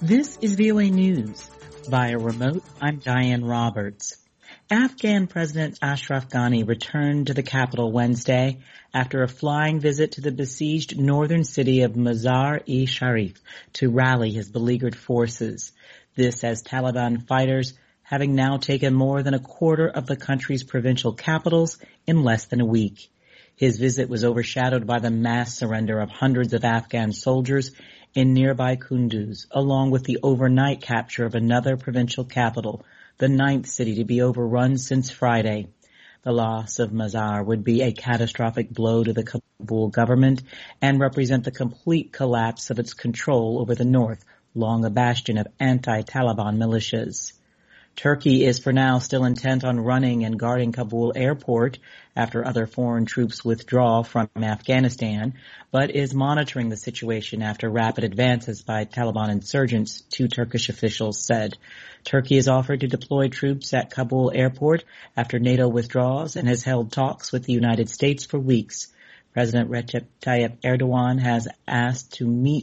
This is VOA News. Via remote, I'm Diane Roberts. Afghan President Ashraf Ghani returned to the capital Wednesday after a flying visit to the besieged northern city of Mazar-e-Sharif to rally his beleaguered forces. This as Taliban fighters having now taken more than a quarter of the country's provincial capitals in less than a week. His visit was overshadowed by the mass surrender of hundreds of Afghan soldiers in nearby Kunduz, along with the overnight capture of another provincial capital, the ninth city to be overrun since Friday. The loss of Mazar would be a catastrophic blow to the Kabul government and represent the complete collapse of its control over the north, long a bastion of anti-Taliban militias. Turkey is for now still intent on running and guarding Kabul airport after other foreign troops withdraw from Afghanistan, but is monitoring the situation after rapid advances by Taliban insurgents, two Turkish officials said. Turkey has offered to deploy troops at Kabul airport after NATO withdraws and has held talks with the United States for weeks. President Recep Tayyip Erdogan has asked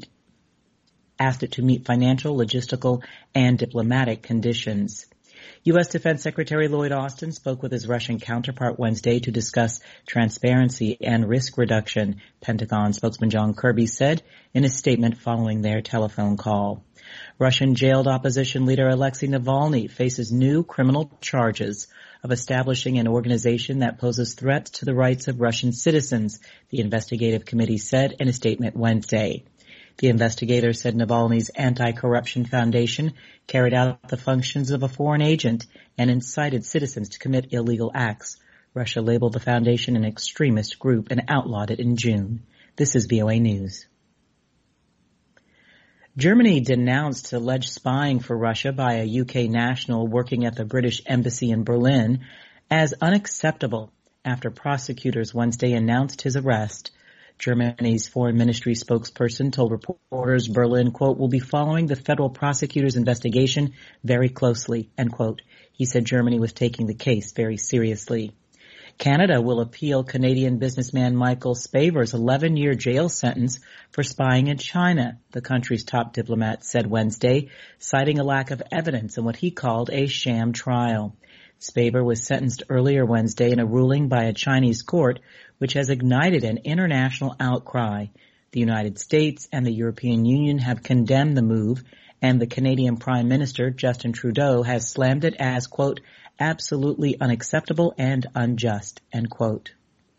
it to meet financial, logistical, and diplomatic conditions. U.S. Defense Secretary Lloyd Austin spoke with his Russian counterpart Wednesday to discuss transparency and risk reduction, Pentagon spokesman John Kirby said in a statement following their telephone call. Russian jailed opposition leader Alexei Navalny faces new criminal charges of establishing an organization that poses threats to the rights of Russian citizens, the investigative committee said in a statement Wednesday. The investigator said Navalny's anti-corruption foundation carried out the functions of a foreign agent and incited citizens to commit illegal acts. Russia labeled the foundation an extremist group and outlawed it in June. This is VOA News. Germany denounced alleged spying for Russia by a UK national working at the British Embassy in Berlin as unacceptable after prosecutors Wednesday announced his arrest. Germany's foreign ministry spokesperson told reporters Berlin, quote, will be following the federal prosecutor's investigation very closely, end quote. He said Germany was taking the case very seriously. Canada will appeal Canadian businessman Michael Spaver's 11-year jail sentence for spying in China, the country's top diplomat said Wednesday, citing a lack of evidence in what he called a sham trial. Spaver was sentenced earlier Wednesday in a ruling by a Chinese court, which has ignited an international outcry. The United States and the European Union have condemned the move, and the Canadian Prime Minister, Justin Trudeau, has slammed it as, quote, absolutely unacceptable and unjust, end quote.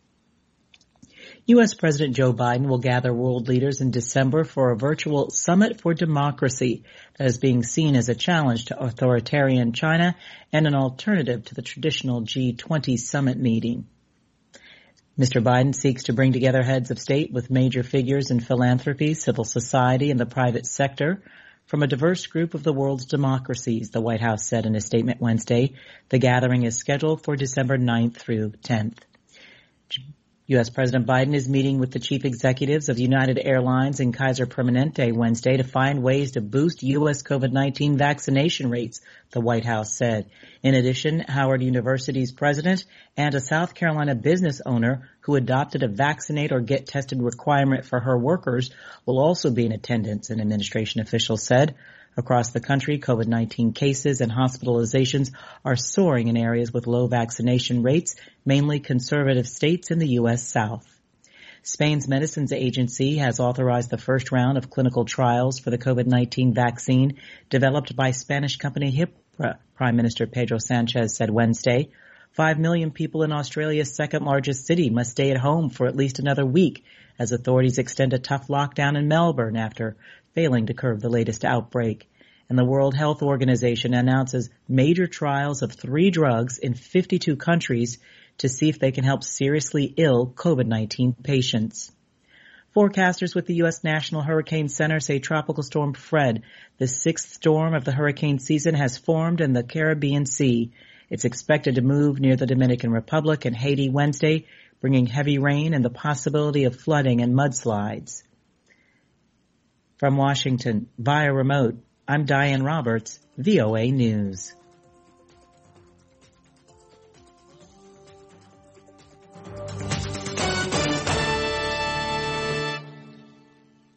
U.S. President Joe Biden will gather world leaders in December for a virtual Summit for Democracy that is being seen as a challenge to authoritarian China and an alternative to the traditional G20 summit meeting. Mr. Biden seeks to bring together heads of state with major figures in philanthropy, civil society, and the private sector from a diverse group of the world's democracies, the White House said in a statement Wednesday. The gathering is scheduled for December 9th through 10th. U.S. President Biden is meeting with the chief executives of United Airlines and Kaiser Permanente Wednesday to find ways to boost U.S. COVID-19 vaccination rates, the White House said. In addition, Howard University's president and a South Carolina business owner who adopted a vaccinate or get tested requirement for her workers will also be in attendance, an administration official said. Across the country, COVID-19 cases and hospitalizations are soaring in areas with low vaccination rates, mainly conservative states in the U.S. South. Spain's Medicines Agency has authorized the first round of clinical trials for the COVID-19 vaccine developed by Spanish company Hipra, Prime Minister Pedro Sanchez said Wednesday. 5 million people in Australia's second largest city must stay at home for at least another week as authorities extend a tough lockdown in Melbourne after failing to curb the latest outbreak. And the World Health Organization announces major trials of 3 drugs in 52 countries to see if they can help seriously ill COVID-19 patients. Forecasters with the U.S. National Hurricane Center say Tropical Storm Fred, the 6th storm of the hurricane season, has formed in the Caribbean Sea. It's expected to move near the Dominican Republic and Haiti Wednesday, bringing heavy rain and the possibility of flooding and mudslides. From Washington, via remote, I'm Diane Roberts, VOA News.